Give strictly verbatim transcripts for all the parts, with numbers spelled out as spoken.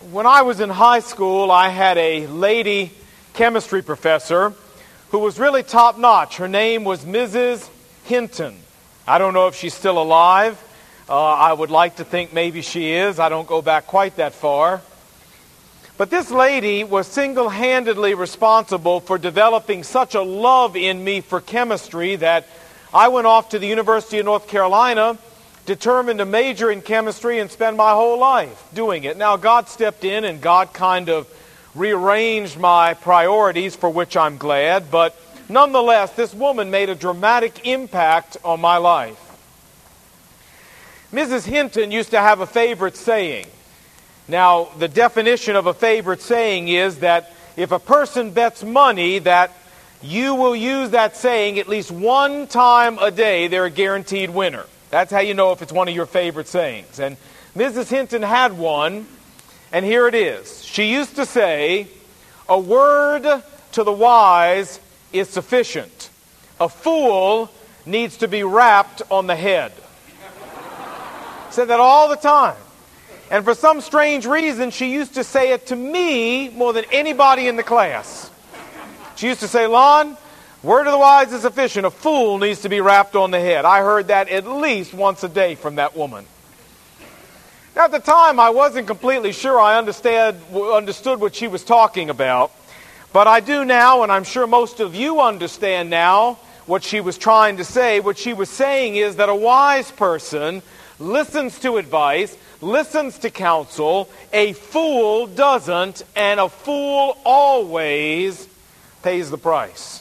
When I was in high school, I had a lady chemistry professor who was really top-notch. Her name was Missus Hinton. I don't know if she's still alive. Uh, I would like to think maybe she is. I don't go back quite that far. But this lady was single-handedly responsible for developing such a love in me for chemistry that I went off to the University of North Carolina, determined to major in chemistry and spend my whole life doing it. Now, God stepped in and God kind of rearranged my priorities, for which I'm glad. But nonetheless, this woman made a dramatic impact on my life. Missus Hinton used to have a favorite saying. Now, the definition of a favorite saying is that if a person bets money that you will use that saying at least one time a day, they're a guaranteed winner. That's how you know if it's one of your favorite sayings. And Missus Hinton had one, and here it is. She used to say, "A word to the wise is sufficient. A fool needs to be rapped on the head." Said that all the time. And for some strange reason, she used to say it to me more than anybody in the class. She used to say, "Lon, word of the wise is sufficient. A fool needs to be rapped on the head." I heard that at least once a day from that woman. Now, at the time, I wasn't completely sure I understand, understood what she was talking about. But I do now, and I'm sure most of you understand now what she was trying to say. What she was saying is that a wise person listens to advice, listens to counsel. A fool doesn't, and a fool always pays the price.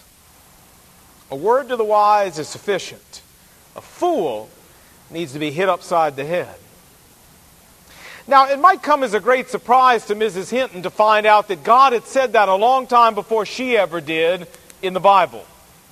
A word to the wise is sufficient. A fool needs to be hit upside the head. Now, it might come as a great surprise to Missus Hinton to find out that God had said that a long time before she ever did in the Bible.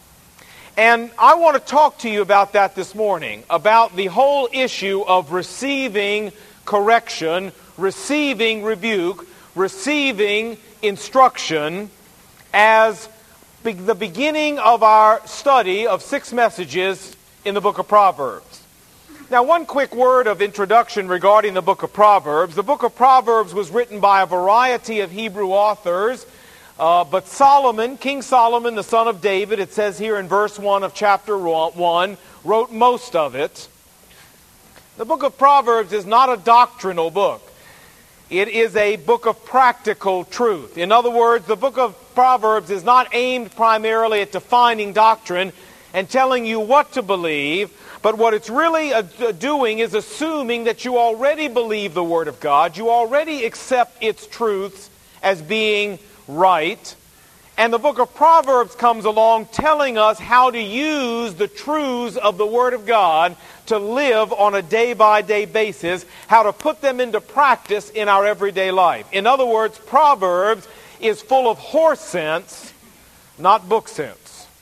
And I want to talk to you about that this morning, about the whole issue of receiving correction, receiving rebuke, receiving instruction as be- the beginning of our study of six messages in the book of Proverbs. Now, one quick word of introduction regarding the book of Proverbs. The book of Proverbs was written by a variety of Hebrew authors, uh, but Solomon, King Solomon, the son of David, it says here in verse one of chapter one, wrote most of it. The book of Proverbs is not a doctrinal book. It is a book of practical truth. In other words, the book of Proverbs is not aimed primarily at defining doctrine and telling you what to believe, but what it's really uh, doing is assuming that you already believe the Word of God, you already accept its truths as being right, and the book of Proverbs comes along telling us how to use the truths of the Word of God to live on a day-by-day basis, how to put them into practice in our everyday life. In other words, Proverbs is full of horse sense, not book sense.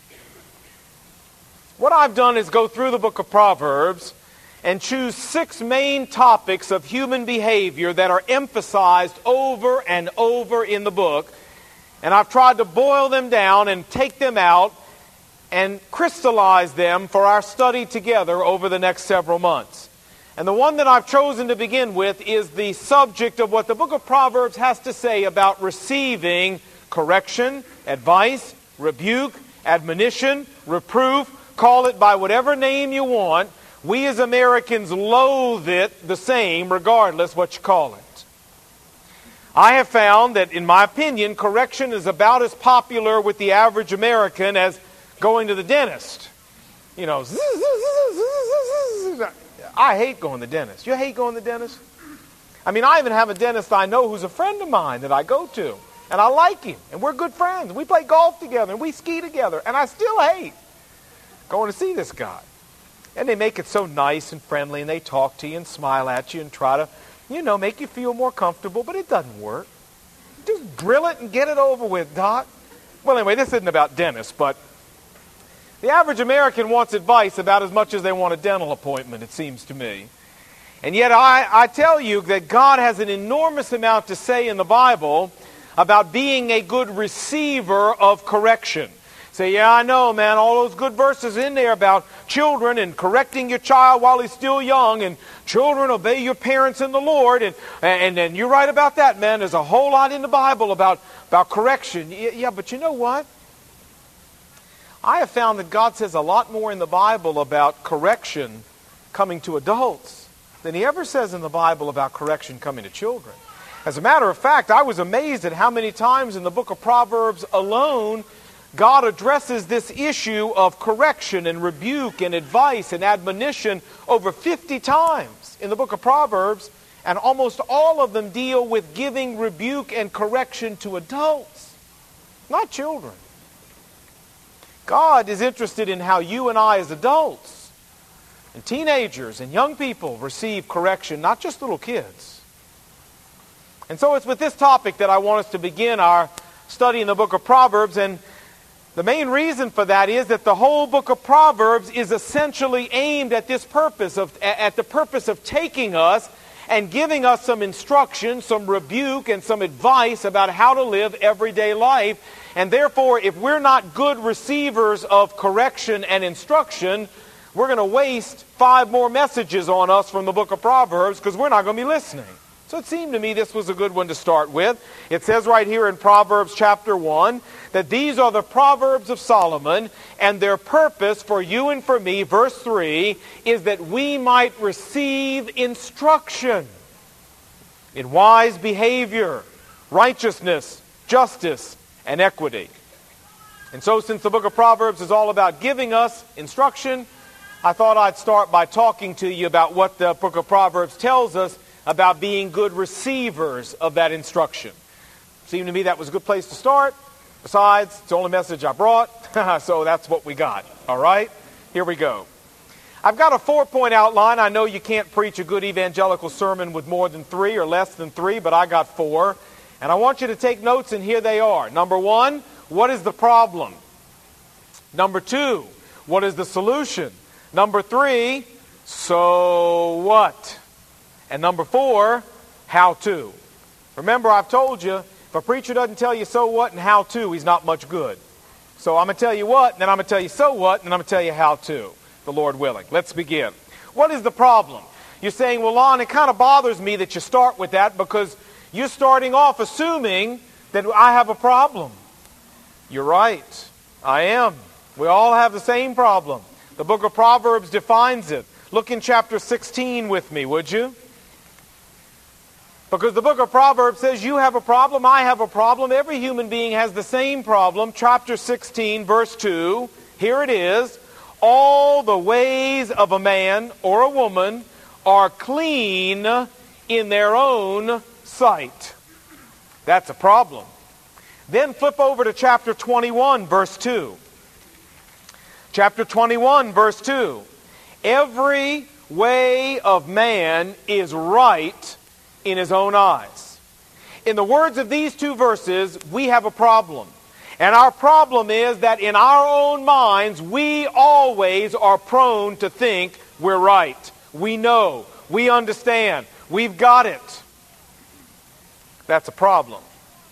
What I've done is go through the book of Proverbs and choose six main topics of human behavior that are emphasized over and over in the book. And I've tried to boil them down and take them out and crystallize them for our study together over the next several months. And the one that I've chosen to begin with is the subject of what the book of Proverbs has to say about receiving correction, advice, rebuke, admonition, reproof. Call it by whatever name you want. We as Americans loathe it the same regardless what you call it. I have found that, in my opinion, correction is about as popular with the average American as going to the dentist. You know, I hate going to the dentist. You hate going to the dentist? I mean, I even have a dentist I know who's a friend of mine that I go to. And I like him. And we're good friends. We play golf together. And we ski together. And I still hate going to see this guy. And they make it so nice and friendly, and they talk to you and smile at you and try to, you know, make you feel more comfortable, but it doesn't work. Just drill it and get it over with, Doc. Well, anyway, this isn't about dentists, but the average American wants advice about as much as they want a dental appointment, it seems to me. And yet I, I tell you that God has an enormous amount to say in the Bible about being a good receiver of correction. Say, yeah, I know, man, all those good verses in there about children and correcting your child while he's still young, and children, obey your parents in the Lord, and and, and you're right about that, man. There's a whole lot in the Bible about, about correction. Yeah, but you know what? I have found that God says a lot more in the Bible about correction coming to adults than he ever says in the Bible about correction coming to children. As a matter of fact, I was amazed at how many times in the book of Proverbs alone God addresses this issue of correction and rebuke and advice and admonition over fifty times in the book of Proverbs, and almost all of them deal with giving rebuke and correction to adults, not children. God is interested in how you and I as adults and teenagers and young people receive correction, not just little kids. And so it's with this topic that I want us to begin our study in the book of Proverbs, and the main reason for that is that the whole book of Proverbs is essentially aimed at this purpose, of, at the purpose of taking us and giving us some instruction, some rebuke, and some advice about how to live everyday life. And therefore, if we're not good receivers of correction and instruction, we're going to waste five more messages on us from the book of Proverbs because we're not going to be listening. So it seemed to me this was a good one to start with. It says right here in Proverbs chapter one that these are the Proverbs of Solomon, and their purpose for you and for me, verse three, is that we might receive instruction in wise behavior, righteousness, justice, and equity. And so since the book of Proverbs is all about giving us instruction, I thought I'd start by talking to you about what the book of Proverbs tells us about being good receivers of that instruction. Seemed to me that was a good place to start. Besides, it's the only message I brought, so that's what we got. All right? Here we go. I've got a four-point outline. I know you can't preach a good evangelical sermon with more than three or less than three, but I got four. And I want you to take notes, and here they are. Number one, what is the problem? Number two, what is the solution? Number three, so what? And number four, how to. Remember, I've told you, if a preacher doesn't tell you so what and how to, he's not much good. So I'm going to tell you what, and then I'm going to tell you so what, and then I'm going to tell you how to, the Lord willing. Let's begin. What is the problem? You're saying, well, Lon, it kind of bothers me that you start with that because you're starting off assuming that I have a problem. You're right. I am. We all have the same problem. The book of Proverbs defines it. Look in chapter sixteen with me, would you? Because the book of Proverbs says you have a problem, I have a problem, every human being has the same problem. Chapter sixteen, verse two, here it is. All the ways of a man or a woman are clean in their own sight. That's a problem. Then flip over to chapter twenty-one, verse two. Chapter twenty-one, verse two. Every way of man is right in his own eyes. In the words of these two verses, we have a problem. And our problem is that in our own minds, we always are prone to think we're right. We know. We understand. We've got it. That's a problem.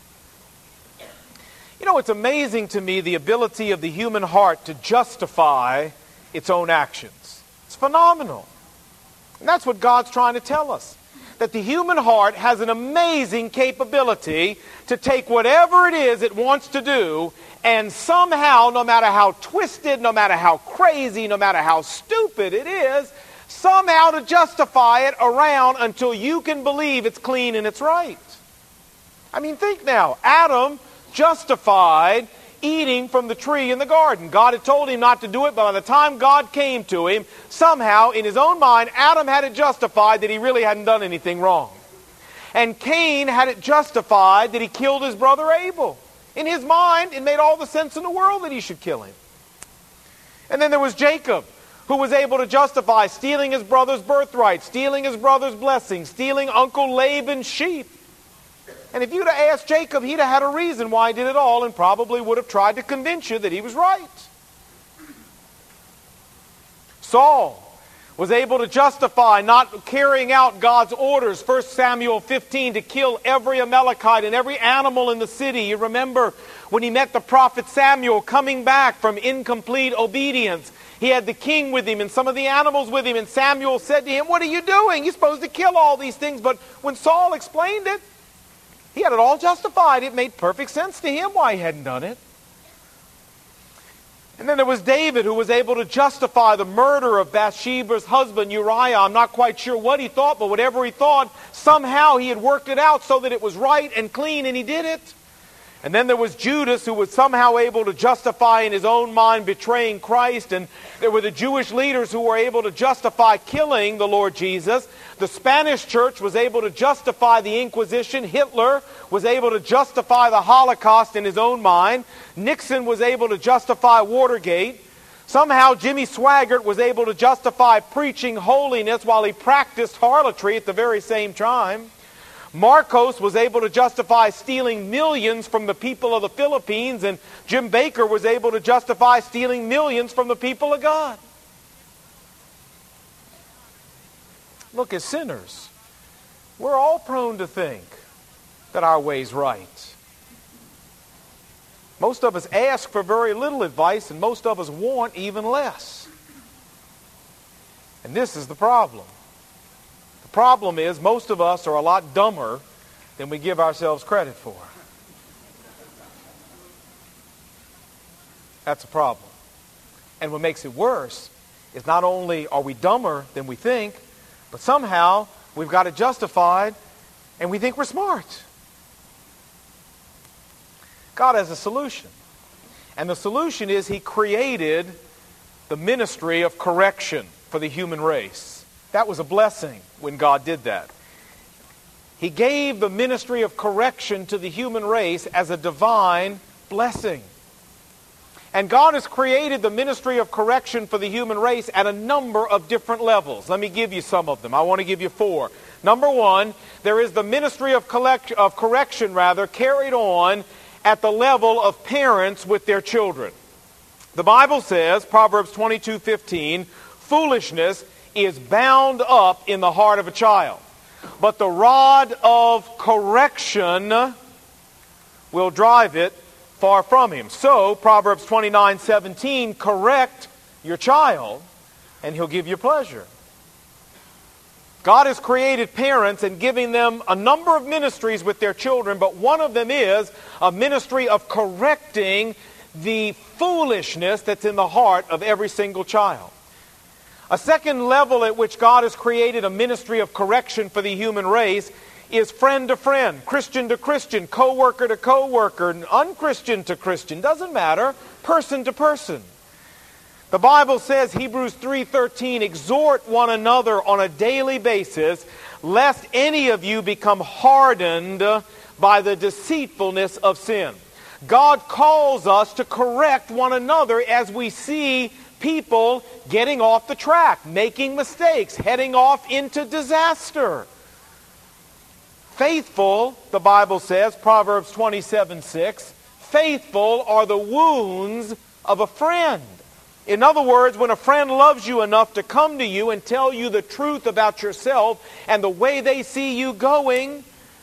You know, it's amazing to me the ability of the human heart to justify its own actions. It's phenomenal. And that's what God's trying to tell us. That the human heart has an amazing capability to take whatever it is it wants to do and somehow, no matter how twisted, no matter how crazy, no matter how stupid it is, somehow to justify it around until you can believe it's clean and it's right. I mean, think now. Adam justified eating from the tree in the garden. God had told him not to do it, but by the time God came to him, somehow in his own mind, Adam had it justified that he really hadn't done anything wrong. And Cain had it justified that he killed his brother Abel. In his mind, it made all the sense in the world that he should kill him. And then there was Jacob, who was able to justify stealing his brother's birthright, stealing his brother's blessing, stealing Uncle Laban's sheep. And if you'd have asked Jacob, he'd have had a reason why he did it all and probably would have tried to convince you that he was right. Saul was able to justify not carrying out God's orders, First Samuel fifteen, to kill every Amalekite and every animal in the city. You remember when he met the prophet Samuel coming back from incomplete obedience. He had the king with him and some of the animals with him, and Samuel said to him, "What are you doing? You're supposed to kill all these things." But when Saul explained it, he had it all justified. It made perfect sense to him why he hadn't done it. And then there was David, who was able to justify the murder of Bathsheba's husband Uriah. I'm not quite sure what he thought, but whatever he thought, somehow he had worked it out so that it was right and clean, and he did it. And then there was Judas, who was somehow able to justify in his own mind betraying Christ. And there were the Jewish leaders who were able to justify killing the Lord Jesus. The Spanish church was able to justify the Inquisition. Hitler was able to justify the Holocaust in his own mind. Nixon was able to justify Watergate. Somehow Jimmy Swaggart was able to justify preaching holiness while he practiced harlotry at the very same time. Marcos was able to justify stealing millions from the people of the Philippines, and Jim Baker was able to justify stealing millions from the people of God. Look, as sinners, we're all prone to think that our way's right. Most of us ask for very little advice, and most of us want even less. And this is the problem. The problem is most of us are a lot dumber than we give ourselves credit for. That's a problem. And what makes it worse is not only are we dumber than we think, but somehow we've got it justified and we think we're smart. God has a solution. And the solution is He created the ministry of correction for the human race. That was a blessing when God did that. He gave the ministry of correction to the human race as a divine blessing. And God has created the ministry of correction for the human race at a number of different levels. Let me give you some of them. I want to give you four. Number one, there is the ministry of, collect, of correction, rather, carried on at the level of parents with their children. The Bible says, Proverbs twenty-two fifteen, foolishness is bound up in the heart of a child, but the rod of correction will drive it far from him. So, Proverbs twenty-nine seventeen, correct your child, and he'll give you pleasure. God has created parents and giving them a number of ministries with their children, but one of them is a ministry of correcting the foolishness that's in the heart of every single child. A second level at which God has created a ministry of correction for the human race is friend to friend, Christian to Christian, co-worker to co-worker, unchristian to Christian, doesn't matter, person to person. The Bible says, Hebrews three thirteen, exhort one another on a daily basis, lest any of you become hardened by the deceitfulness of sin. God calls us to correct one another as we see people getting off the track, making mistakes, heading off into disaster. Faithful, the Bible says, Proverbs twenty-seven six, faithful are the wounds of a friend. In other words, when a friend loves you enough to come to you and tell you the truth about yourself and the way they see you going,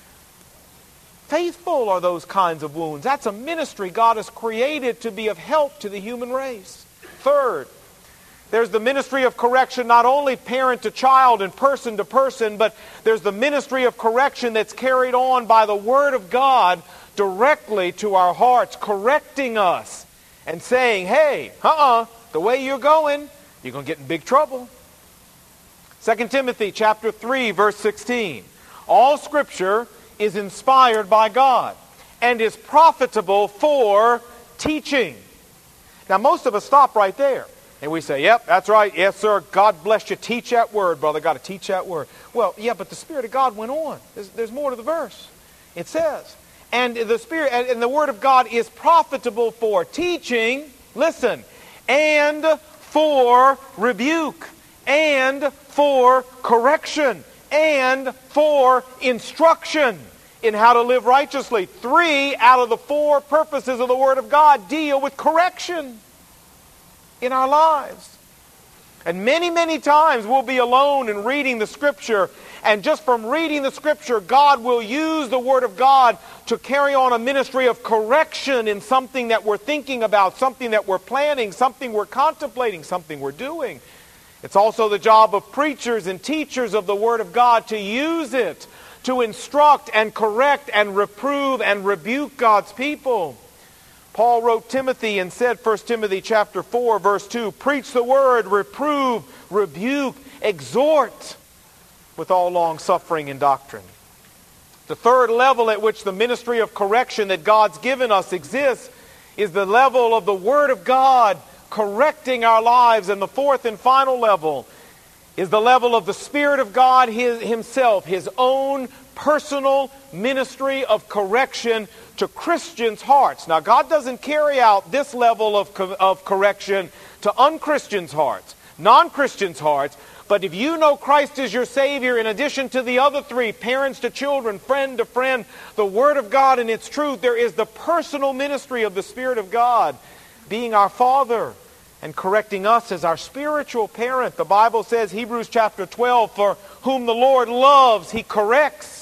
faithful are those kinds of wounds. That's a ministry God has created to be of help to the human race. Third, there's the ministry of correction, not only parent to child and person to person, but there's the ministry of correction that's carried on by the Word of God directly to our hearts, correcting us and saying, hey, uh-uh, the way you're going, you're going to get in big trouble. Second Timothy chapter three, verse sixteen. All Scripture is inspired by God and is profitable for teaching. Now, most of us stop right there. And we say, yep, that's right. Yes, sir. God bless you. Teach that word, brother. Got to teach that word. Well, yeah, but the Spirit of God went on. There's, there's more to the verse. It says, and the Spirit and the Word of God is profitable for teaching, listen, and for rebuke, and for correction, and for instruction in how to live righteously. Three out of the four purposes of the Word of God deal with correction in our lives. And many, many times we'll be alone and reading the Scripture, and just from reading the Scripture, God will use the Word of God to carry on a ministry of correction in something that we're thinking about, something that we're planning, something we're contemplating, something we're doing. It's also the job of preachers and teachers of the Word of God to use it to instruct and correct and reprove and rebuke God's people. Paul wrote Timothy and said, First Timothy chapter four, verse two, preach the word, reprove, rebuke, exhort with all long suffering and doctrine. The third level at which the ministry of correction that God's given us exists is the level of the Word of God correcting our lives. And the fourth and final level is the level of the Spirit of God his, Himself, His own personal ministry of correction to Christians' hearts. Now, God doesn't carry out this level of, co- of correction to unchristians' hearts, non-Christians' hearts. But if you know Christ is your Savior, in addition to the other three, parents to children, friend to friend, the Word of God and its truth, there is the personal ministry of the Spirit of God being our Father and correcting us as our spiritual parent. The Bible says, Hebrews chapter twelve, for whom the Lord loves, He corrects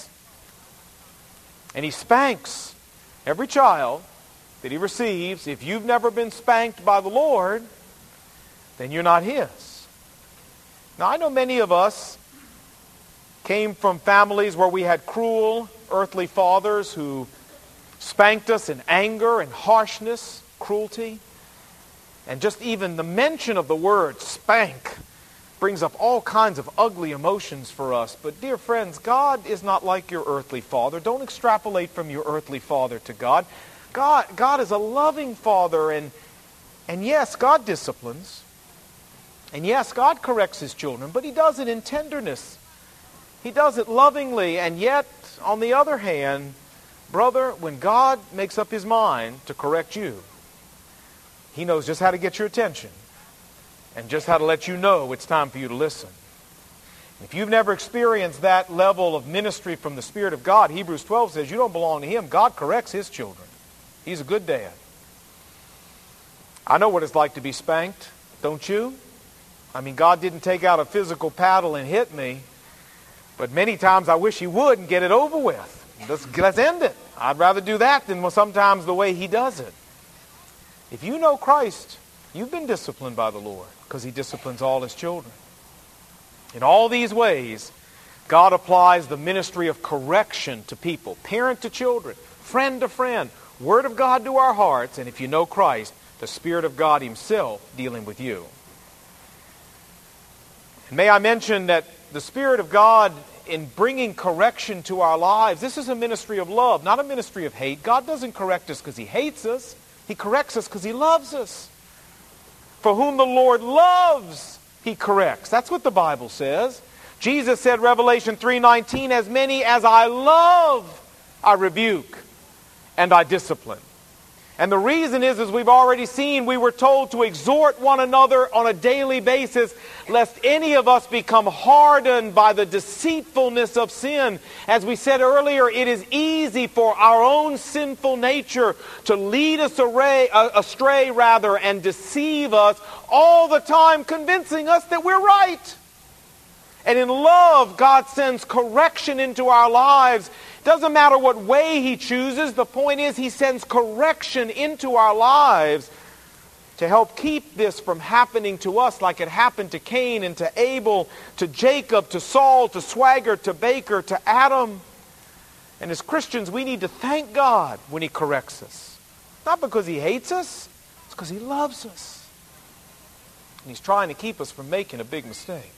and He spanks every child that He receives. If you've never been spanked by the Lord, then you're not His. Now, I know many of us came from families where we had cruel earthly fathers who spanked us in anger and harshness, cruelty. And just even the mention of the word spank brings up all kinds of ugly emotions for us. But dear friends, God is not like your earthly father. Don't extrapolate from your earthly father to God. God, God is a loving Father, and, and yes, God disciplines. And yes, God corrects His children, but He does it in tenderness. He does it lovingly, and yet, on the other hand, brother, when God makes up His mind to correct you, He knows just how to get your attention and just how to let you know it's time for you to listen. If you've never experienced that level of ministry from the Spirit of God, Hebrews twelve says you don't belong to Him. God corrects His children. He's a good dad. I know what it's like to be spanked, don't you? I mean, God didn't take out a physical paddle and hit me, but many times I wish He would and get it over with. Let's, let's end it. I'd rather do that than sometimes the way He does it. If you know Christ, you've been disciplined by the Lord because He disciplines all His children. In all these ways, God applies the ministry of correction to people, parent to children, friend to friend, Word of God to our hearts, and if you know Christ, the Spirit of God Himself dealing with you. And may I mention that the Spirit of God in bringing correction to our lives, this is a ministry of love, not a ministry of hate. God doesn't correct us because He hates us. He corrects us because He loves us. For whom the Lord loves, He corrects. That's what the Bible says. Jesus said, Revelation three nineteen, as many as I love, I rebuke and I discipline. And the reason is, as we've already seen, we were told to exhort one another on a daily basis, lest any of us become hardened by the deceitfulness of sin. As we said earlier, it is easy for our own sinful nature to lead us astray, astray rather, and deceive us all the time, convincing us that we're right. And in love, God sends correction into our lives. Doesn't matter what way He chooses. The point is, He sends correction into our lives to help keep this from happening to us like it happened to Cain and to Abel, to Jacob, to Saul, to Swaggart, to Baker, to Adam. And as Christians, we need to thank God when He corrects us. Not because He hates us, it's because He loves us. And He's trying to keep us from making a big mistake.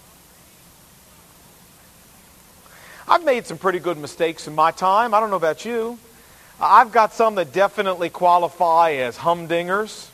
I've made some pretty good mistakes in my time. I don't know about you. I've got some that definitely qualify as humdingers.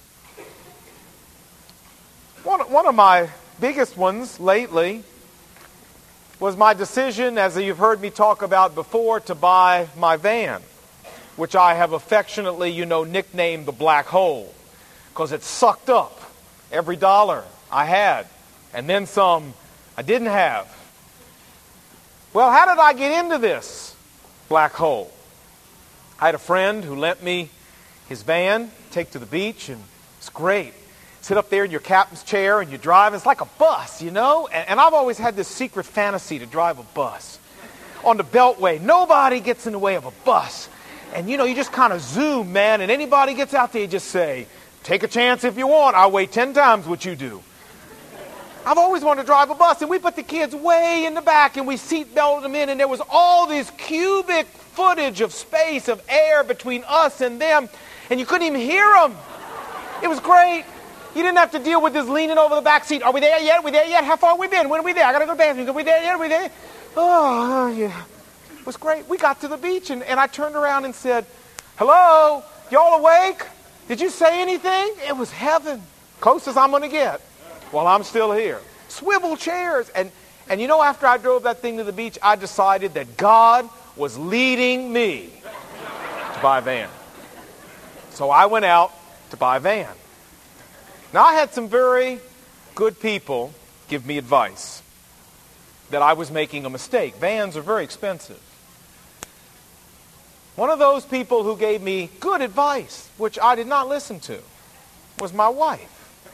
One, one of my biggest ones lately was my decision, as you've heard me talk about before, to buy my van, which I have affectionately, you know, nicknamed the Black Hole, because it sucked up every dollar I had, and then some I didn't have. Well, how did I get into this black hole? I had a friend who lent me his van, take to the beach, and it's great. sit up there in your captain's chair and you drive. It's like a bus, you know? And, and I've always had this secret fantasy to drive a bus. On the Beltway, nobody gets in the way of a bus. And, you know, you just kind of zoom, man, and anybody gets out there, you just say, take a chance if you want. I'll weigh ten times what you do. I've always wanted to drive a bus, and we put the kids way in the back, and we seat belted them in, and there was all this cubic footage of space, of air between us and them, and you couldn't even hear them. It was great. You didn't have to deal with this leaning over the back seat. Are we there yet? Are we there yet? How far have we been? When are we there? I got to go to the bathroom. Are we there yet? Are we there? Oh, yeah. It was great. We got to the beach, and, and I turned around and said, hello, y'all awake? Did you say anything? It was heaven. Closest I'm going to get while I'm still here. Swivel chairs. And, and you know, after I drove that thing to the beach, I decided that God was leading me to buy a van. So I went out to buy a van. Now, I had some very good people give me advice that I was making a mistake. Vans are very expensive. One of those people who gave me good advice, which I did not listen to, was my wife.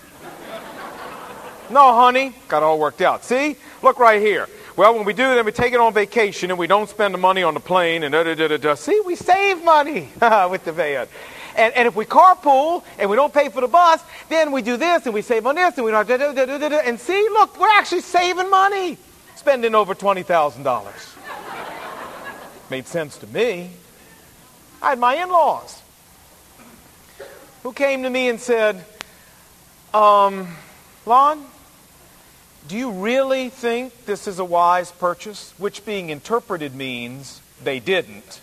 No, honey, got it all worked out. See? Look right here. Well, when we do that, we take it on vacation and we don't spend the money on the plane and da da da da da. See, we save money with the van. And, and if we carpool and we don't pay for the bus, then we do this and we save on this and we don't da da da da da. And see, look, we're actually saving money, spending over twenty thousand dollars. Made sense to me. I had my in-laws who came to me and said, um, Lon, do you really think this is a wise purchase? Which being interpreted means they didn't.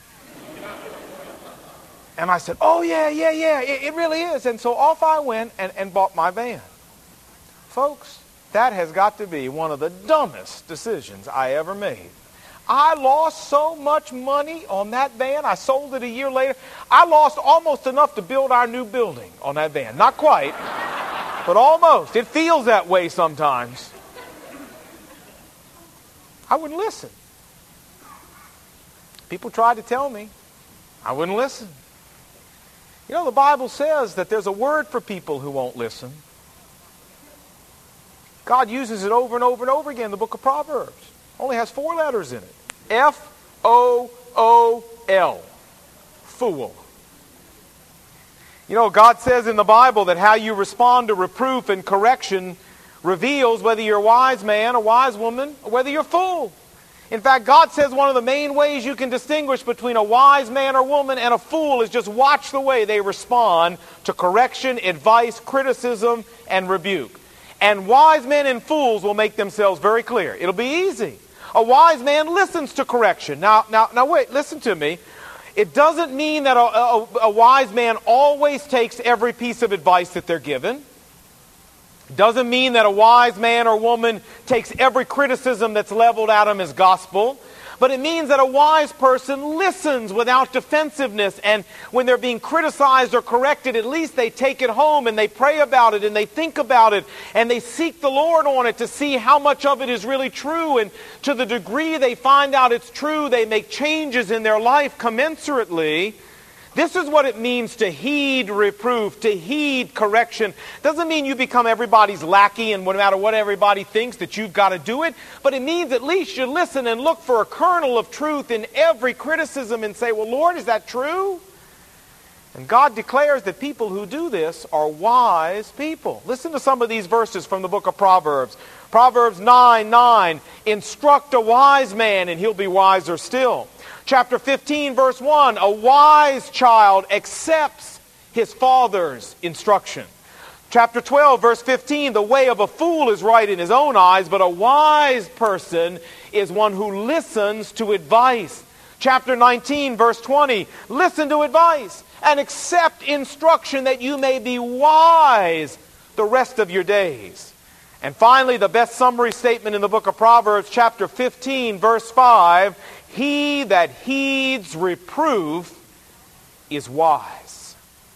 And I said, oh, yeah, yeah, yeah, it, it really is. And so off I went and, and bought my van. Folks, that has got to be one of the dumbest decisions I ever made. I lost so much money on that van. I sold it a year later. I lost almost enough to build our new building on that van. Not quite, but almost. It feels that way sometimes. I wouldn't listen. People tried to tell me. I wouldn't listen. You know, the Bible says that there's a word for people who won't listen. God uses it over and over and over again in the book of Proverbs. Only has four letters in it. F O O L. Fool. You know, God says in the Bible that how you respond to reproof and correction reveals whether you're a wise man, a wise woman, or whether you're a fool. In fact, God says one of the main ways you can distinguish between a wise man or woman and a fool is just watch the way they respond to correction, advice, criticism, and rebuke. And wise men and fools will make themselves very clear. It'll be easy. A wise man listens to correction. Now, now, now wait, listen to me. It doesn't mean that a, a, a wise man always takes every piece of advice that they're given. It doesn't mean that a wise man or woman takes every criticism that's leveled at him as gospel. But it means that a wise person listens without defensiveness, and when they're being criticized or corrected, at least they take it home and they pray about it and they think about it and they seek the Lord on it to see how much of it is really true. And to the degree they find out it's true, they make changes in their life commensurately. This is what it means to heed reproof, to heed correction. Doesn't mean you become everybody's lackey and no matter what everybody thinks that you've got to do it. But it means at least you listen and look for a kernel of truth in every criticism and say, well, Lord, is that true? And God declares that people who do this are wise people. Listen to some of these verses from the book of Proverbs. Proverbs nine nine, instruct a wise man and he'll be wiser still. Chapter fifteen, verse one, a wise child accepts his father's instruction. Chapter twelve, verse fifteen, the way of a fool is right in his own eyes, but a wise person is one who listens to advice. Chapter nineteen, verse twenty, listen to advice and accept instruction that you may be wise the rest of your days. And finally, the best summary statement in the book of Proverbs, chapter fifteen, verse five, he that heeds reproof is wise.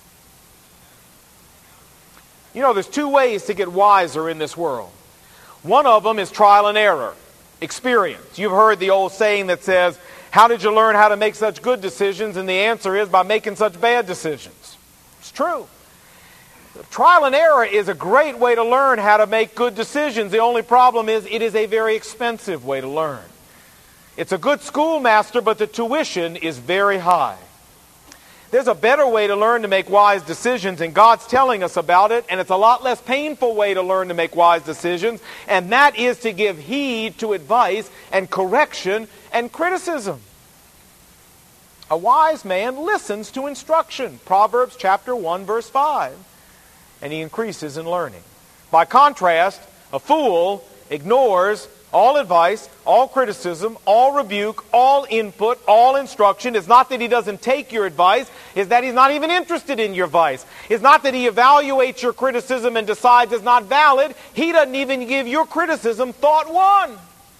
You know, there's two ways to get wiser in this world. One of them is trial and error, experience. You've heard the old saying that says, how did you learn how to make such good decisions? And the answer is by making such bad decisions. It's true. Trial and error is a great way to learn how to make good decisions. The only problem is it is a very expensive way to learn. It's a good schoolmaster, but the tuition is very high. There's a better way to learn to make wise decisions, and God's telling us about it, and it's a lot less painful way to learn to make wise decisions, and that is to give heed to advice and correction and criticism. A wise man listens to instruction, Proverbs chapter one, verse five, and he increases in learning. By contrast, a fool ignores all advice, all criticism, all rebuke, all input, all instruction. It's not that he doesn't take your advice. It's that he's not even interested in your advice. It's not that he evaluates your criticism and decides it's not valid. He doesn't even give your criticism thought one.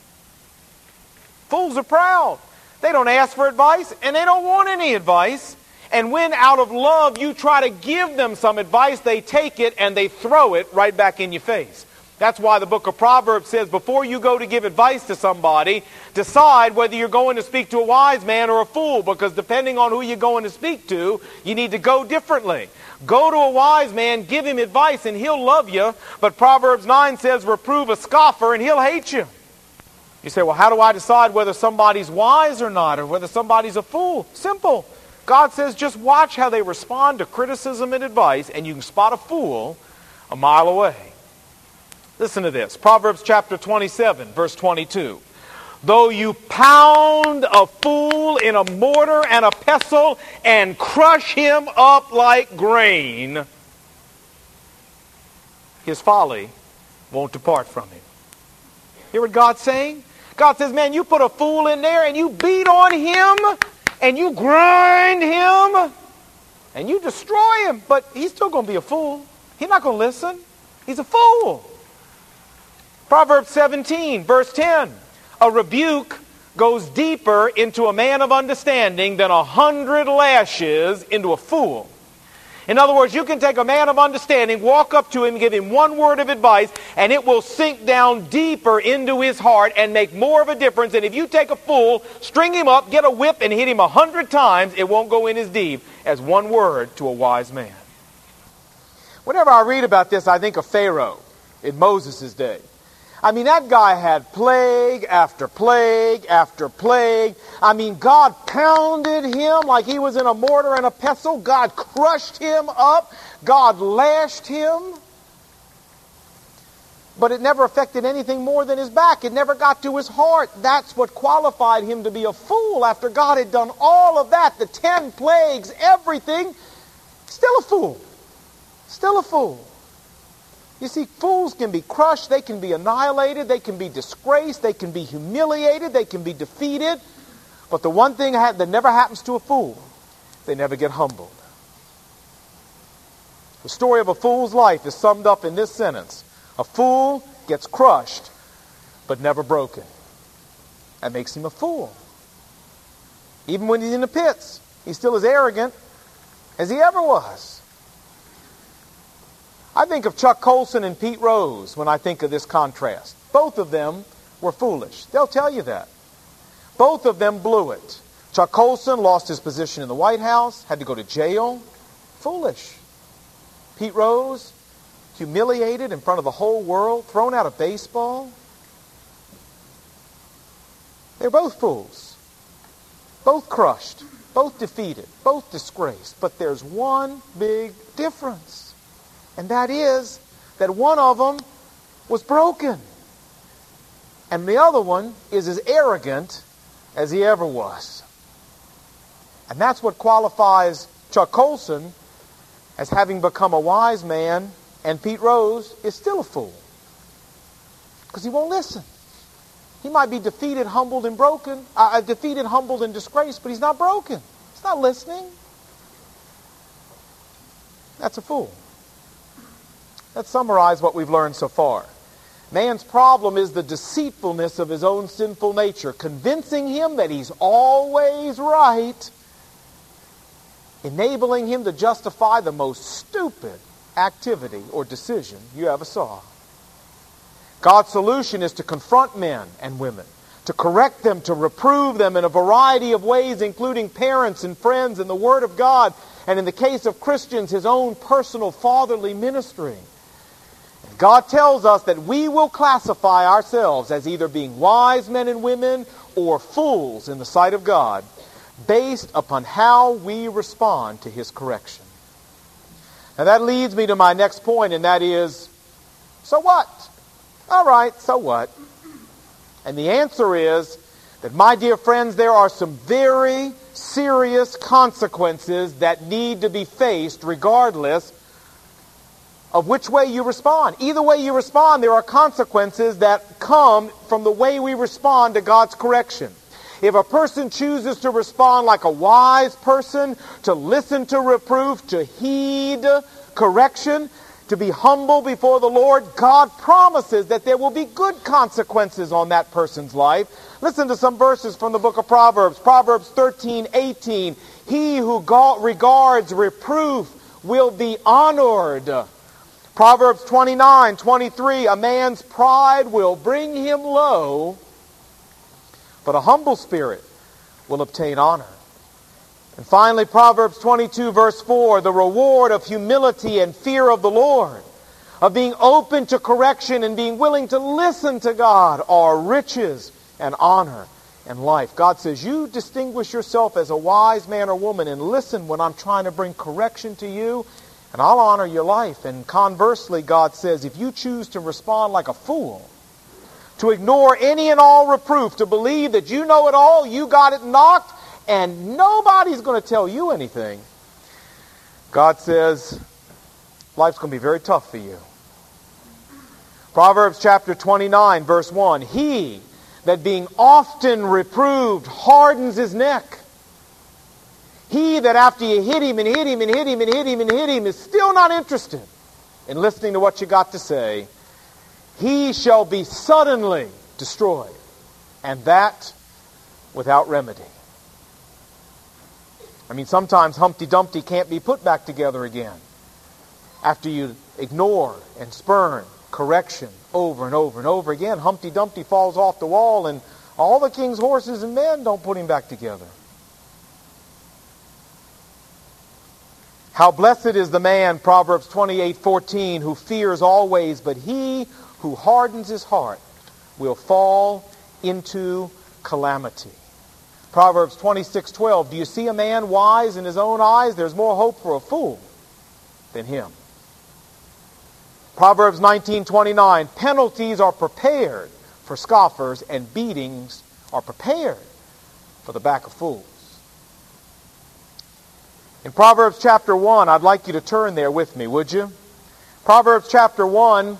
Fools are proud. They don't ask for advice, and they don't want any advice. And when out of love you try to give them some advice, they take it and they throw it right back in your face. That's why the book of Proverbs says before you go to give advice to somebody, decide whether you're going to speak to a wise man or a fool, because depending on who you're going to speak to, you need to go differently. Go to a wise man, give him advice, and he'll love you. But Proverbs nine says reprove a scoffer and he'll hate you. You say, well, how do I decide whether somebody's wise or not, or whether somebody's a fool? Simple. God says just watch how they respond to criticism and advice, and you can spot a fool a mile away. Listen to this. Proverbs chapter twenty-seven, verse twenty-two. Though you pound a fool in a mortar and a pestle and crush him up like grain, his folly won't depart from him. Hear what God's saying? God says, man, you put a fool in there and you beat on him and you grind him and you destroy him, but he's still going to be a fool. He's not going to listen. He's a fool. Proverbs seventeen, verse ten. A rebuke goes deeper into a man of understanding than a hundred lashes into a fool. In other words, you can take a man of understanding, walk up to him, give him one word of advice, and it will sink down deeper into his heart and make more of a difference. And if you take a fool, string him up, get a whip, and hit him a hundred times, it won't go in as deep as one word to a wise man. Whenever I read about this, I think of Pharaoh in Moses' day. I mean, that guy had plague after plague after plague. I mean, God pounded him like he was in a mortar and a pestle. God crushed him up. God lashed him. But it never affected anything more than his back. It never got to his heart. That's what qualified him to be a fool after God had done all of that. The ten plagues, everything. Still a fool. Still a fool. You see, fools can be crushed, they can be annihilated, they can be disgraced, they can be humiliated, they can be defeated. But the one thing that never happens to a fool, they never get humbled. The story of a fool's life is summed up in this sentence. A fool gets crushed, but never broken. That makes him a fool. Even when he's in the pits, he's still as arrogant as he ever was. I think of Chuck Colson and Pete Rose when I think of this contrast. Both of them were foolish. They'll tell you that. Both of them blew it. Chuck Colson lost his position in the White House, had to go to jail. Foolish. Pete Rose, humiliated in front of the whole world, thrown out of baseball. They're both fools. Both crushed. Both defeated. Both disgraced. But there's one big difference. And that is that one of them was broken. And the other one is as arrogant as he ever was. And that's what qualifies Chuck Colson as having become a wise man, and Pete Rose is still a fool. Because he won't listen. He might be defeated, humbled, and broken, uh, defeated, humbled, and disgraced, but he's not broken. He's not listening. That's a fool. Let's summarize what we've learned so far. Man's problem is the deceitfulness of his own sinful nature, convincing him that he's always right, enabling him to justify the most stupid activity or decision you ever saw. God's solution is to confront men and women, to correct them, to reprove them in a variety of ways, including parents and friends and the Word of God, and in the case of Christians, His own personal fatherly ministry. God tells us that we will classify ourselves as either being wise men and women or fools in the sight of God based upon how we respond to His correction. Now that leads me to my next point, and that is, so what? All right, so what? And the answer is that, my dear friends, there are some very serious consequences that need to be faced regardless of which way you respond. Either way you respond, there are consequences that come from the way we respond to God's correction. If a person chooses to respond like a wise person, to listen to reproof, to heed correction, to be humble before the Lord, God promises that there will be good consequences on that person's life. Listen to some verses from the book of Proverbs. Proverbs thirteen eighteen. He who regards reproof will be honored. Proverbs twenty-nine twenty-three. A man's pride will bring him low, but a humble spirit will obtain honor. And finally, Proverbs twenty-two verse four, the reward of humility and fear of the Lord, of being open to correction and being willing to listen to God, are riches and honor and life. God says, you distinguish yourself as a wise man or woman and listen when I'm trying to bring correction to you, and I'll honor your life. And conversely, God says, if you choose to respond like a fool, to ignore any and all reproof, to believe that you know it all, you got it knocked, and nobody's going to tell you anything, God says, life's going to be very tough for you. Proverbs chapter twenty-nine, verse one, he that being often reproved hardens his neck. He that after you hit him and hit him and hit him and hit him and hit him is still not interested in listening to what you got to say, he shall be suddenly destroyed, and that without remedy. I mean, sometimes Humpty Dumpty can't be put back together again after you ignore and spurn correction over and over and over again. Humpty Dumpty falls off the wall, and all the king's horses and men don't put him back together. How blessed is the man, Proverbs twenty-eight fourteen, who fears always, but he who hardens his heart will fall into calamity. Proverbs twenty-six twelve, do you see a man wise in his own eyes? There's more hope for a fool than him. Proverbs nineteen twenty-nine, penalties are prepared for scoffers, and beatings are prepared for the back of fools. In Proverbs chapter one, I'd like you to turn there with me, would you? Proverbs chapter one,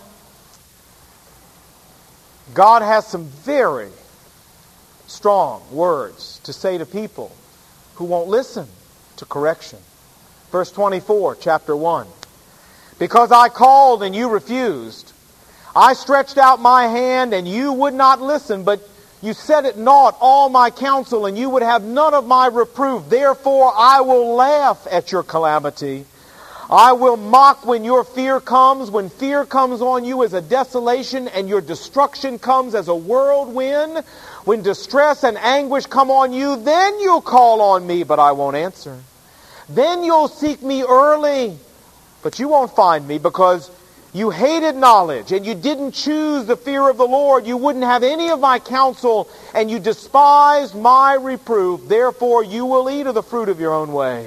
God has some very strong words to say to people who won't listen to correction. Verse twenty-four, chapter one. Because I called and you refused. I stretched out my hand and you would not listen, but you set at naught all my counsel, and you would have none of my reproof. Therefore I will laugh at your calamity. I will mock when your fear comes. When fear comes on you as a desolation, and your destruction comes as a whirlwind. When distress and anguish come on you, then you'll call on me, but I won't answer. Then you'll seek me early, but you won't find me, because you hated knowledge, and you didn't choose the fear of the Lord. You wouldn't have any of my counsel, and you despised my reproof. Therefore you will eat of the fruit of your own way,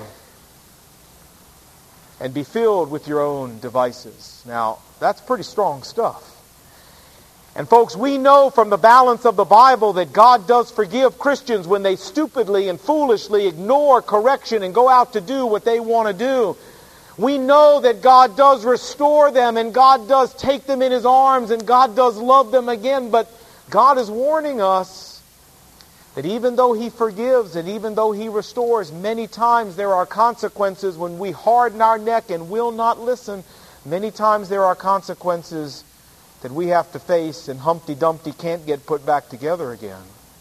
and be filled with your own devices. Now, that's pretty strong stuff. And folks, we know from the balance of the Bible that God does forgive Christians when they stupidly and foolishly ignore correction and go out to do what they want to do. We know that God does restore them, and God does take them in His arms, and God does love them again. But God is warning us that even though He forgives and even though He restores, many times there are consequences when we harden our neck and will not listen. Many times there are consequences that we have to face, and Humpty Dumpty can't get put back together again.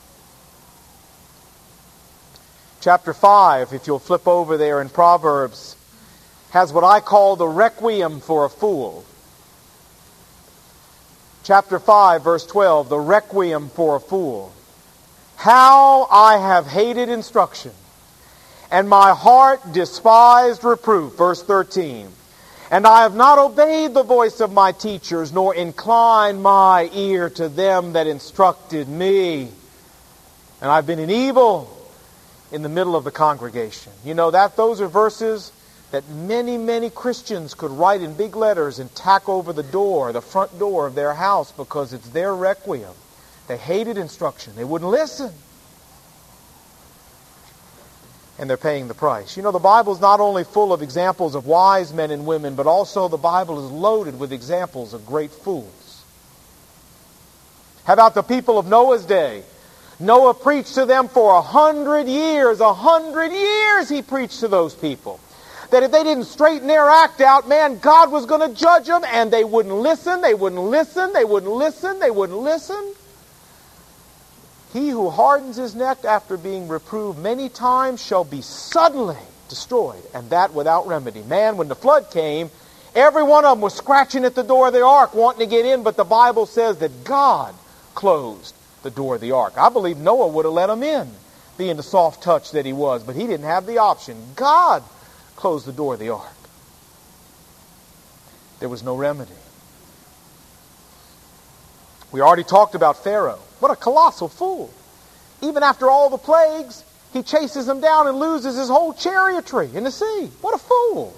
Chapter five, if you'll flip over there in Proverbs, has what I call the requiem for a fool. Chapter five, verse twelve, the requiem for a fool. How I have hated instruction, and my heart despised reproof. Verse thirteen. And I have not obeyed the voice of my teachers, nor inclined my ear to them that instructed me. And I've been in evil in the middle of the congregation. You know, that those are verses that many, many Christians could write in big letters and tack over the door, the front door of their house, because it's their requiem. They hated instruction. They wouldn't listen. And they're paying the price. You know, the Bible is not only full of examples of wise men and women, but also the Bible is loaded with examples of great fools. How about the people of Noah's day? Noah preached to them for a hundred years. A hundred years he preached to those people. That if they didn't straighten their act out, man, God was going to judge them, and they wouldn't listen, they wouldn't listen, they wouldn't listen, they wouldn't listen. He who hardens his neck after being reproved many times shall be suddenly destroyed, and that without remedy. Man, when the flood came, every one of them was scratching at the door of the ark, wanting to get in, but the Bible says that God closed the door of the ark. I believe Noah would have let them in, being the soft touch that he was, but he didn't have the option. God closed the door of the ark. There was no remedy. We already talked about Pharaoh. What a colossal fool. Even after all the plagues, he chases them down and loses his whole chariotry in the sea. What a fool.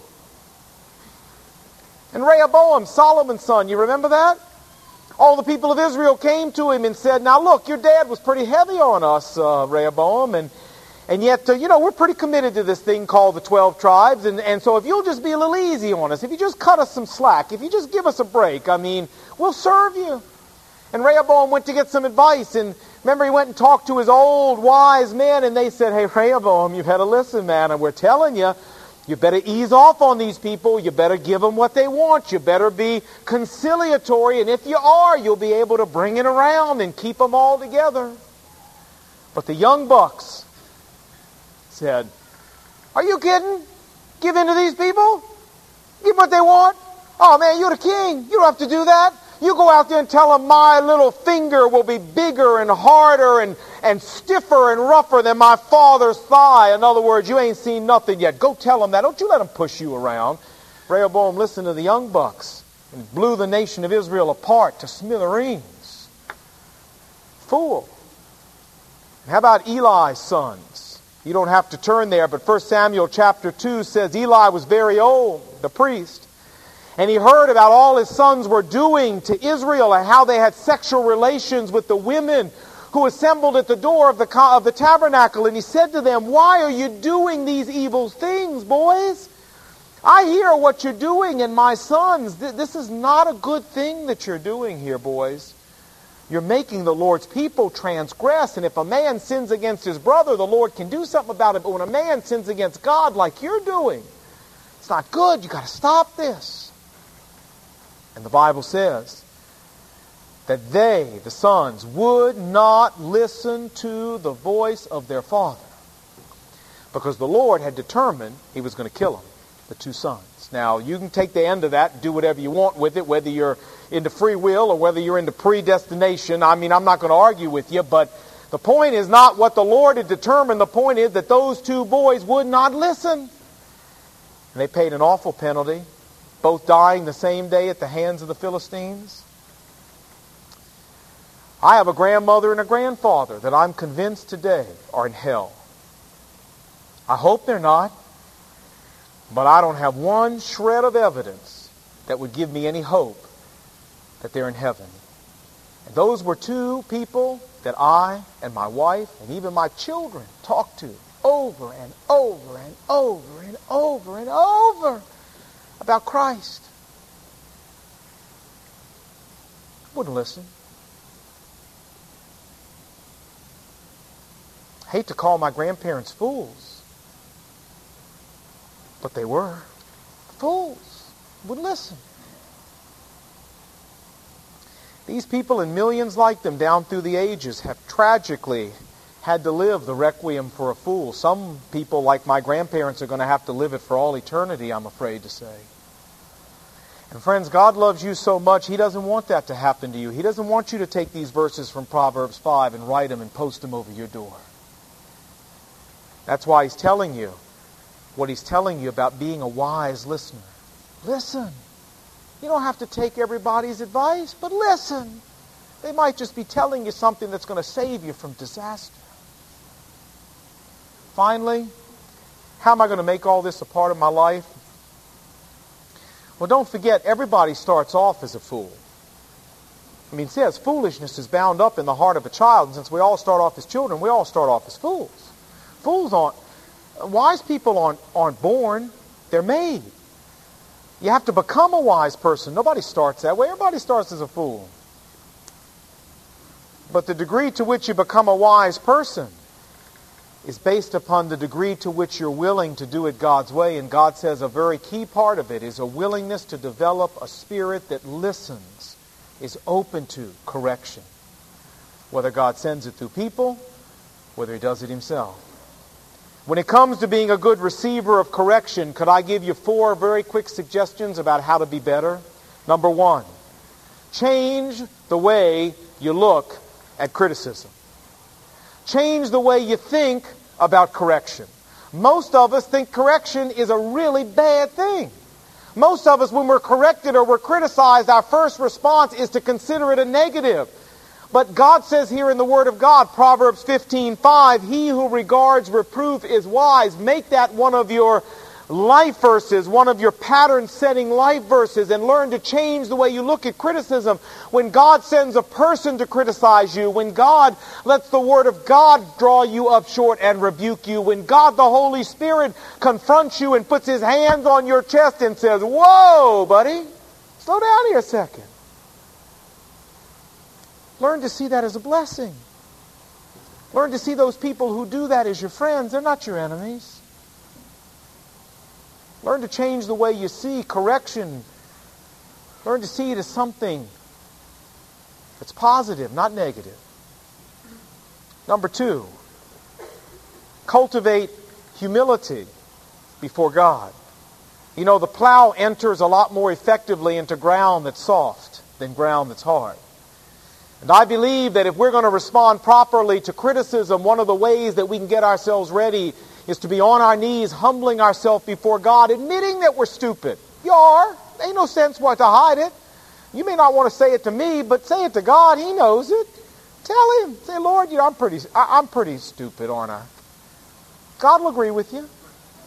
And Rehoboam, Solomon's son, you remember that? All the people of Israel came to him and said, now look, your dad was pretty heavy on us, uh, Rehoboam, and And yet, uh, you know, we're pretty committed to this thing called the twelve tribes. And, and so if you'll just be a little easy on us, if you just cut us some slack, if you just give us a break, I mean, we'll serve you. And Rehoboam went to get some advice. And remember, he went and talked to his old wise men. And they said, hey, Rehoboam, you've had to listen, man. And we're telling you, you better ease off on these people. You better give them what they want. You better be conciliatory. And if you are, you'll be able to bring it around and keep them all together. But the young bucks said, are you kidding? Give in to these people? Give what they want? Oh man, you're the king. You don't have to do that. You go out there and tell them my little finger will be bigger and harder and, and stiffer and rougher than my father's thigh. In other words, you ain't seen nothing yet. Go tell them that. Don't you let them push you around. Rehoboam listened to the young bucks and blew the nation of Israel apart to smithereens. Fool. And how about Eli's sons? You don't have to turn there, but First Samuel chapter two says Eli was very old, the priest. And he heard about all his sons were doing to Israel and how they had sexual relations with the women who assembled at the door of the, of the tabernacle. And he said to them, why are you doing these evil things, boys? I hear what you're doing, and my sons, th- this is not a good thing that you're doing here, boys. You're making the Lord's people transgress. And if a man sins against his brother, the Lord can do something about it. But when a man sins against God like you're doing, it's not good. You've got to stop this. And the Bible says that they, the sons, would not listen to the voice of their father, because the Lord had determined he was going to kill them, the two sons. Now, you can take the end of that and do whatever you want with it, whether you're into free will or whether you're into predestination. I mean, I'm not going to argue with you, but the point is not what the Lord had determined. The point is that those two boys would not listen. And they paid an awful penalty, both dying the same day at the hands of the Philistines. I have a grandmother and a grandfather that I'm convinced today are in hell. I hope they're not, but I don't have one shred of evidence that would give me any hope that they're in heaven. And those were two people that I and my wife and even my children talked to over and over and over and over and over about Christ. Wouldn't listen. Hate to call my grandparents fools, but they were fools. Wouldn't listen. These people and millions like them down through the ages have tragically had to live the requiem for a fool. Some people, like my grandparents, are going to have to live it for all eternity, I'm afraid to say. And friends, God loves you so much, He doesn't want that to happen to you. He doesn't want you to take these verses from Proverbs five and write them and post them over your door. That's why he's telling you what he's telling you about being a wise listener. Listen. You don't have to take everybody's advice, but listen. They might just be telling you something that's going to save you from disaster. Finally, how am I going to make all this a part of my life? Well, don't forget, everybody starts off as a fool. I mean, it says foolishness is bound up in the heart of a child, and since we all start off as children, we all start off as fools. Fools aren't, wise people aren't, aren't born, they're made. You have to become a wise person. Nobody starts that way. Everybody starts as a fool. But the degree to which you become a wise person is based upon the degree to which you're willing to do it God's way. And God says a very key part of it is a willingness to develop a spirit that listens, is open to correction. Whether God sends it through people, whether He does it Himself. When it comes to being a good receiver of correction, could I give you four very quick suggestions about how to be better? Number one, change the way you look at criticism. Change the way you think about correction. Most of us think correction is a really bad thing. Most of us, when we're corrected or we're criticized, our first response is to consider it a negative. But God says here in the Word of God, Proverbs fifteen five, he who regards reproof is wise. Make that one of your life verses, one of your pattern-setting life verses, and learn to change the way you look at criticism. When God sends a person to criticize you, when God lets the Word of God draw you up short and rebuke you, when God the Holy Spirit confronts you and puts His hands on your chest and says, "Whoa, buddy, slow down here a second." Learn to see that as a blessing. Learn to see those people who do that as your friends. They're not your enemies. Learn to change the way you see correction. Learn to see it as something that's positive, not negative. Number two, cultivate humility before God. You know, the plow enters a lot more effectively into ground that's soft than ground that's hard. And I believe that if we're going to respond properly to criticism, one of the ways that we can get ourselves ready is to be on our knees, humbling ourselves before God, admitting that we're stupid. You are. Ain't no sense what to hide it. You may not want to say it to me, but say it to God. He knows it. Tell Him. Say, "Lord, you know, I'm pretty, I, I'm pretty stupid, aren't I?" God will agree with you.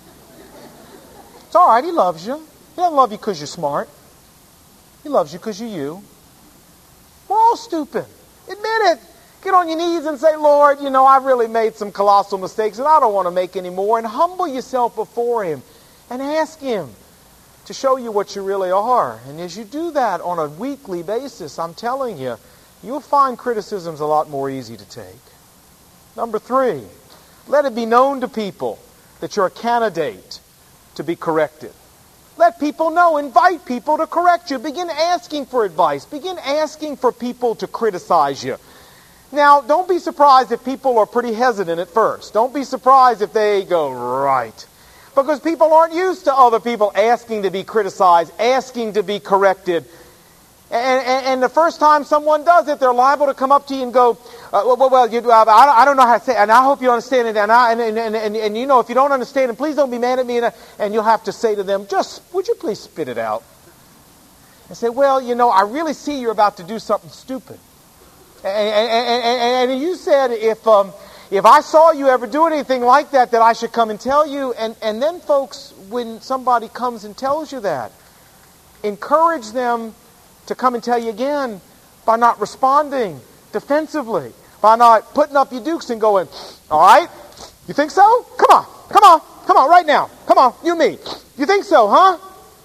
It's all right. He loves you. He doesn't love you because you're smart. He loves you because you're you. We're all stupid. Admit it. Get on your knees and say, "Lord, you know, I've really made some colossal mistakes and I don't want to make any more." And humble yourself before Him and ask Him to show you what you really are. And as you do that on a weekly basis, I'm telling you, you'll find criticisms a lot more easy to take. Number three, let it be known to people that you're a candidate to be corrected. Let people know. Invite people to correct you. Begin asking for advice. Begin asking for people to criticize you. Now, don't be surprised if people are pretty hesitant at first. Don't be surprised if they go, "Right." Because people aren't used to other people asking to be criticized, asking to be corrected. And, and, and the first time someone does it, they're liable to come up to you and go, uh, well, well you, uh, I, I don't know how to say it, and I hope you understand it, and, I, and, and, and, and, and you know, if you don't understand it, please don't be mad at me, and, and you'll have to say to them, "Just, would you please spit it out?" And say, "Well, you know, I really see you're about to do something stupid." And, and, and, and you said, if um, if I saw you ever do anything like that, that I should come and tell you. And, and then, folks, when somebody comes and tells you that, encourage them to come and tell you again by not responding defensively, by not putting up your dukes and going, "All right, you think so? Come on, come on, come on, right now. Come on, you and me. You think so, huh?"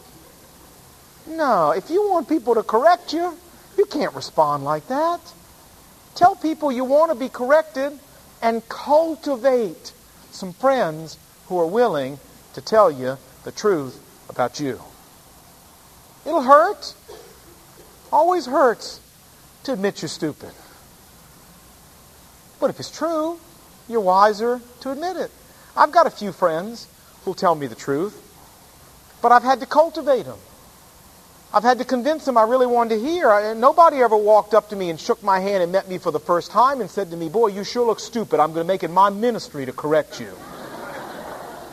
No, if you want people to correct you, you can't respond like that. Tell people you want to be corrected and cultivate some friends who are willing to tell you the truth about you. It'll hurt. Always hurts to admit you're stupid. But if it's true, you're wiser to admit it. I've got a few friends who'll tell me the truth, but I've had to cultivate them. I've had to convince them I really wanted to hear. I, nobody ever walked up to me and shook my hand and met me for the first time and said to me, "Boy, you sure look stupid. I'm going to make it my ministry to correct you."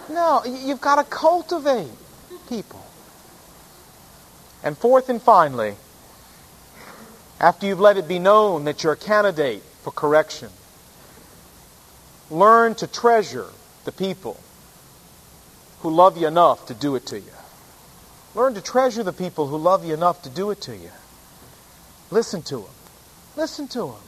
No, you've got to cultivate people. And fourth and finally, after you've let it be known that you're a candidate for correction, learn to treasure the people who love you enough to do it to you. Learn to treasure the people who love you enough to do it to you. Listen to them. Listen to them.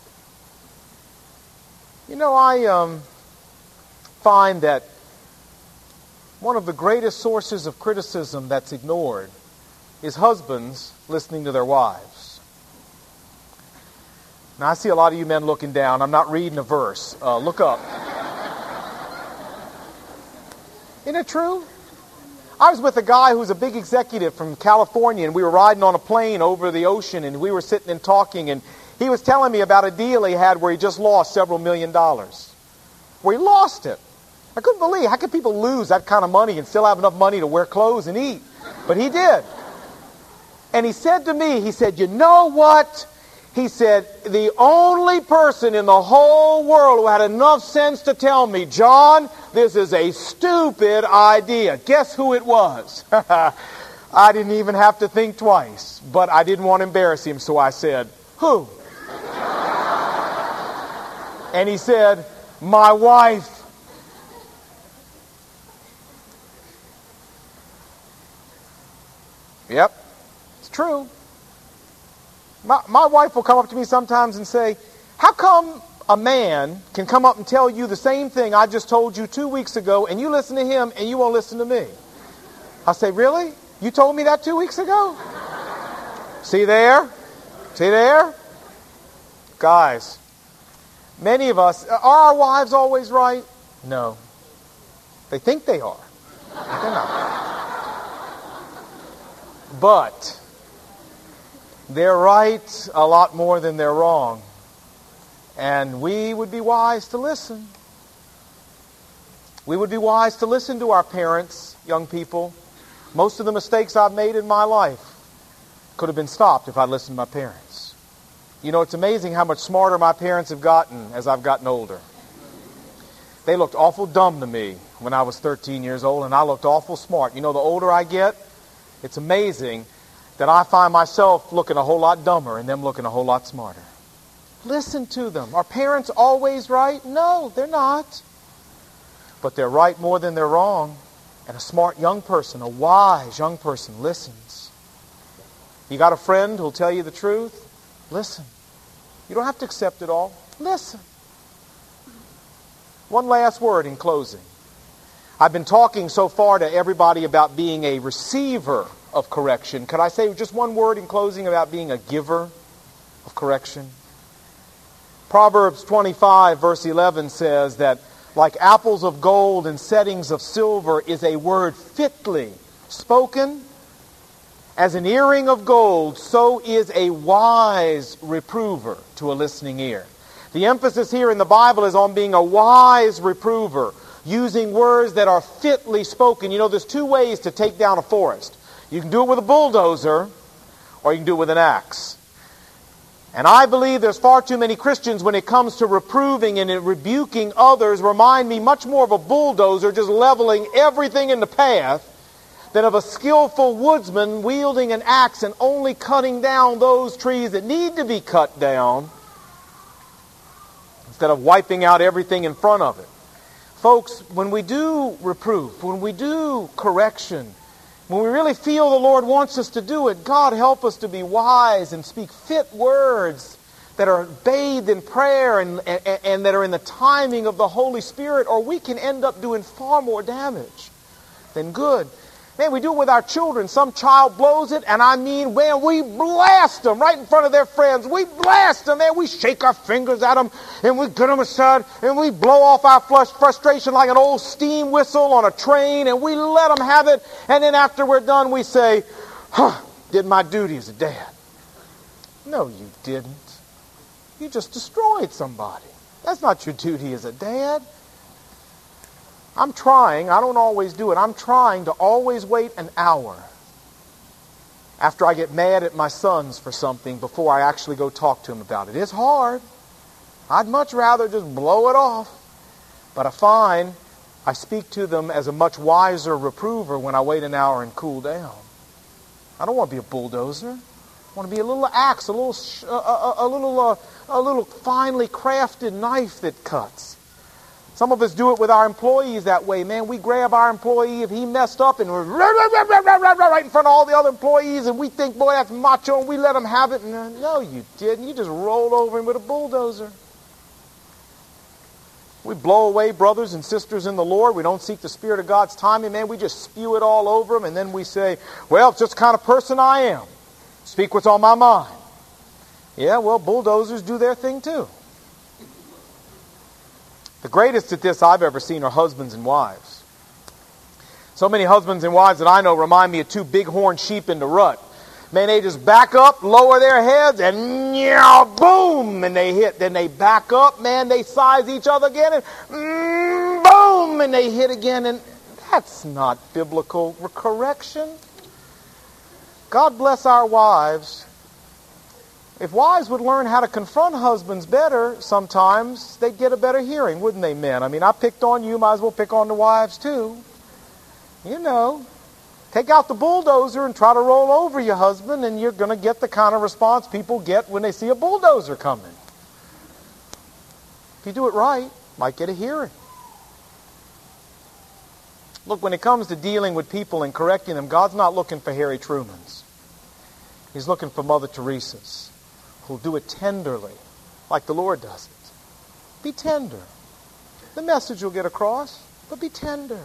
You know, I um, find that one of the greatest sources of criticism that's ignored is husbands listening to their wives. Now, I see a lot of you men looking down. I'm not reading a verse. Uh, look up. Isn't it true? I was with a guy who's a big executive from California, and we were riding on a plane over the ocean, and we were sitting and talking, and he was telling me about a deal he had where he just lost several million dollars. Where he lost it. I couldn't believe, how could people lose that kind of money and still have enough money to wear clothes and eat? But he did. And he said to me, he said, you know what? He said, the only person in the whole world who had enough sense to tell me, John, this is a stupid idea. Guess who it was? I didn't even have to think twice, but I didn't want to embarrass him, so I said, who? And he said, my wife. Yep, it's true. My, my wife will come up to me sometimes and say, how come a man can come up and tell you the same thing I just told you two weeks ago, and you listen to him and you won't listen to me? I say, really? You told me that two weeks ago? See there? See there? Guys, many of us, are our wives always right? No. They think they are. They're not. But they're right a lot more than they're wrong. And we would be wise to listen. We would be wise to listen to our parents, young people. Most of the mistakes I've made in my life could have been stopped if I'd listened to my parents. You know, it's amazing how much smarter my parents have gotten as I've gotten older. They looked awful dumb to me when I was thirteen years old, and I looked awful smart. You know, the older I get, it's amazing that I find myself looking a whole lot dumber and them looking a whole lot smarter. Listen to them. Are parents always right? No, they're not. But they're right more than they're wrong. And a smart young person, a wise young person, listens. You got a friend who'll tell you the truth? Listen. You don't have to accept it all. Listen. One last word in closing. I've been talking so far to everybody about being a receiver of correction. Could I say just one word in closing about being a giver of correction? Proverbs twenty-five verse eleven says that like apples of gold and settings of silver is a word fitly spoken. As an earring of gold, so is a wise reprover to a listening ear. The emphasis here in the Bible is on being a wise reprover, using words that are fitly spoken. You know, there's two ways to take down a forest. You can do it with a bulldozer, or you can do it with an axe. And I believe there's far too many Christians, when it comes to reproving and rebuking others, remind me much more of a bulldozer just leveling everything in the path than of a skillful woodsman wielding an axe and only cutting down those trees that need to be cut down instead of wiping out everything in front of it. Folks, when we do reproof, when we do correction, when we really feel the Lord wants us to do it, God help us to be wise and speak fit words that are bathed in prayer and, and, and that are in the timing of the Holy Spirit, or we can end up doing far more damage than good. Man, we do it with our children. Some child blows it, and I mean, man, we blast them right in front of their friends. We blast them, man. We shake our fingers at them, and we get them aside, and we blow off our flush frustration like an old steam whistle on a train, and we let them have it. And then after we're done, we say, huh, did my duty as a dad. No, you didn't. You just destroyed somebody. That's not your duty as a dad. I'm trying, I don't always do it, I'm trying to always wait an hour after I get mad at my sons for something before I actually go talk to them about it. It's hard. I'd much rather just blow it off. But I find I speak to them as a much wiser reprover when I wait an hour and cool down. I don't want to be a bulldozer. I want to be a little axe, a little, a, a, a little, uh, a little finely crafted knife that cuts. Some of us do it with our employees that way, man. We grab our employee if he messed up and we're right in front of all the other employees, and we think, boy, that's macho, and we let him have it. And, uh, no, you didn't. You just rolled over him with a bulldozer. We blow away brothers and sisters in the Lord. We don't seek the Spirit of God's timing, man. We just spew it all over them, and then we say, well, it's just the kind of person I am. Speak what's on my mind. Yeah, well, bulldozers do their thing too. The greatest at this I've ever seen are husbands and wives. So many husbands and wives that I know remind me of two bighorn sheep in the rut. Man, they just back up, lower their heads, and yeah, boom, and they hit. Then they back up, man, they size each other again, and mm, boom, and they hit again. And that's not biblical correction. God bless our wives. If wives would learn how to confront husbands better, sometimes they'd get a better hearing, wouldn't they, men? I mean, I picked on you, might as well pick on the wives too. You know, take out the bulldozer and try to roll over your husband, and you're going to get the kind of response people get when they see a bulldozer coming. If you do it right, might get a hearing. Look, when it comes to dealing with people and correcting them, God's not looking for Harry Trumans. He's looking for Mother Teresa's, who'll do it tenderly, like the Lord does it. Be tender. The message will get across, but be tender.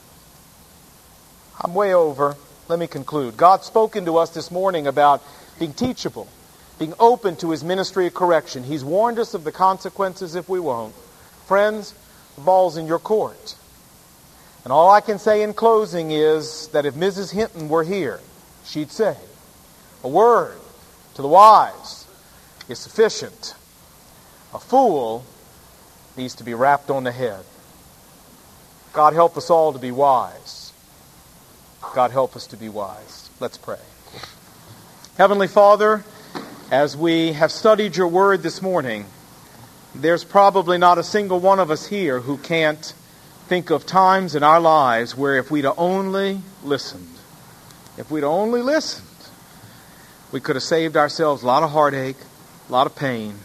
I'm way over. Let me conclude. God's spoken to us this morning about being teachable, being open to His ministry of correction. He's warned us of the consequences if we won't. Friends, the ball's in your court. And all I can say in closing is that if Missus Hinton were here, she'd say, a word to the wise is sufficient. A fool needs to be rapped on the head. God help us all to be wise. God help us to be wise. Let's pray. Heavenly Father, as we have studied your word this morning, there's probably not a single one of us here who can't think of times in our lives where if we'd only listened, if we'd only listened, we could have saved ourselves a lot of heartache, a lot of pain.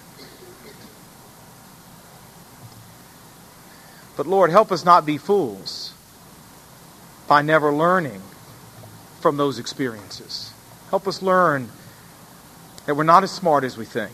But Lord, help us not be fools by never learning from those experiences. Help us learn that we're not as smart as we think.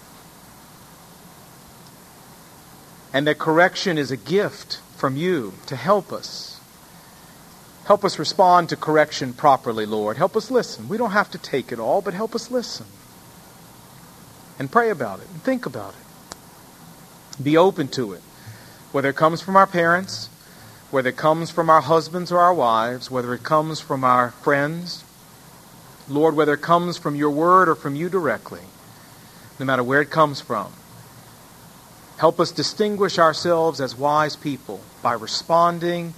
And that correction is a gift from you to help us. Help us respond to correction properly, Lord. Help us listen. We don't have to take it all, but help us listen. And pray about it and think about it. Be open to it. Whether it comes from our parents, whether it comes from our husbands or our wives, whether it comes from our friends, Lord, whether it comes from your word or from you directly, no matter where it comes from, help us distinguish ourselves as wise people by responding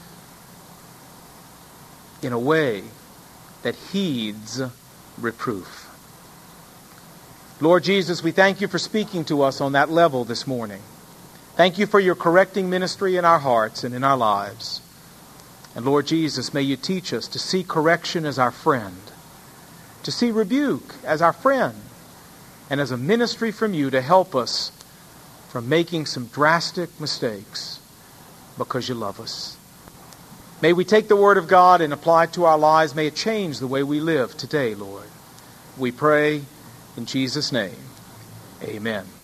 in a way that heeds reproof. Lord Jesus, we thank you for speaking to us on that level this morning. Thank you for your correcting ministry in our hearts and in our lives. And Lord Jesus, may you teach us to see correction as our friend, to see rebuke as our friend, and as a ministry from you to help us from making some drastic mistakes because you love us. May we take the Word of God and apply it to our lives. May it change the way we live today, Lord. We pray in Jesus' name. Amen.